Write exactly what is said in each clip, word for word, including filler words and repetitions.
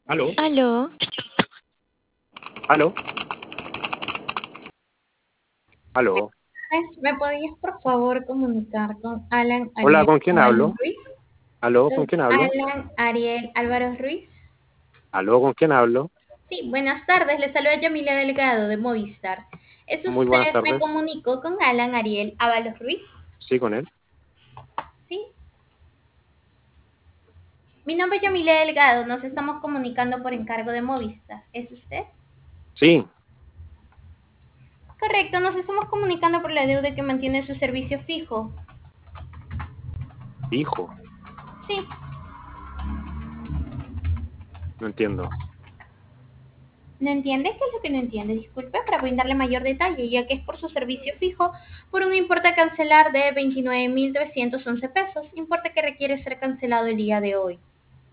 Aló, Aló, aló, aló. Pues, ¿me podías por favor comunicar con Alan Hola, Ariel ¿con quién Ábalos hablo? Ruiz? Aló, ¿con Con quién hablo? Alan Ariel Álvaros Ruiz. Aló, ¿con quién hablo? Sí, buenas tardes, le saluda Yamila Delgado de Movistar. ¿Es Muy buenas usted? Me tardes. comunico con Alan Ariel Ábalos Ruiz. Sí, con él. Sí, mi nombre es Yamila Delgado, nos estamos comunicando por encargo de Movistar. ¿Es usted? Sí, Correcto, nos estamos comunicando por la deuda que mantiene su servicio fijo. hijo, Sí, no entiendo. ¿no entiende? ¿Qué es lo que no entiende? Disculpe, para brindarle mayor detalle, ya que es por su servicio fijo, por un importe a cancelar de veintinueve mil trescientos once pesos, importe que requiere ser cancelado el día de hoy.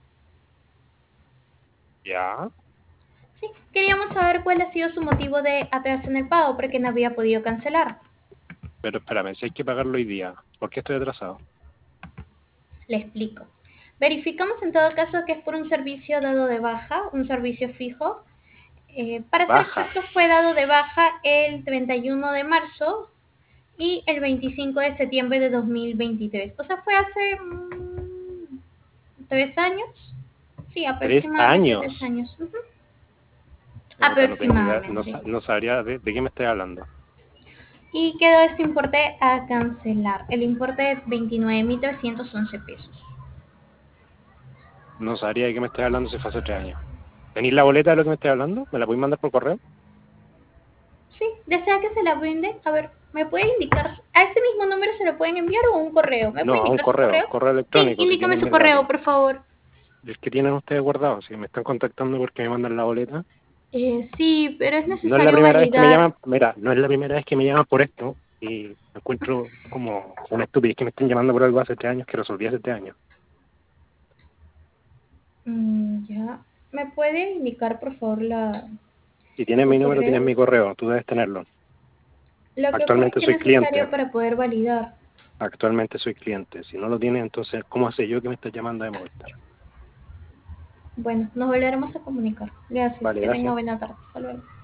Ya, Sí, queríamos saber cuál ha sido su motivo de atraso en el pago, porque no había podido cancelar. pero espérame, si hay que pagarlo hoy día, ¿por qué estoy atrasado? Le explico. Verificamos en todo caso que es por un servicio dado de baja, un servicio fijo. Eh, para ser Baja, exacto, fue dado de baja el treinta y uno de marzo y el veinticinco de septiembre de dos mil veintitrés. O sea, fue hace mm, tres años. Sí, tres aproximadamente tres años. años. Ujú. Puta, no tengo idea, no, Aproximadamente. sa- no sabría de, de qué me estoy hablando. Y quedó este importe a cancelar. El importe de veintinueve mil trescientos once pesos. No sabría de qué me estoy hablando si fue hace tres años. ¿Tenéis la boleta de lo que me estoy hablando? ¿Me la podéis mandar por correo? Sí, desea que se la brinde. A ver, ¿me puede indicar? A este mismo número se lo pueden enviar o un correo. ¿Me No, puede a un indicar su correo, correo? correo Sí, electrónico que indícame tienen su mis correo, datos. por favor. El que tienen ustedes guardado, si me están contactando porque me mandan la boleta. Eh, sí, pero es No es la necesario primera vez que me validar. llaman, mira, no es la primera vez que me llaman por esto y me encuentro como una estupidez que me estén llamando por algo hace tres años que resolví hace tres años. Mm, ya. ¿Me puede indicar, por favor, la, Si tienes su mi número, tienes correo? mi correo, tú debes tenerlo. Lo que ocurre es Actualmente que es soy cliente, necesario para poder validar. actualmente soy cliente. Si no lo tienes, entonces, ¿cómo sé yo que me estás llamando de Movistar? Bueno, nos volveremos a comunicar. Gracias. Vale, Que tenga gracias. buena tarde. Hasta luego.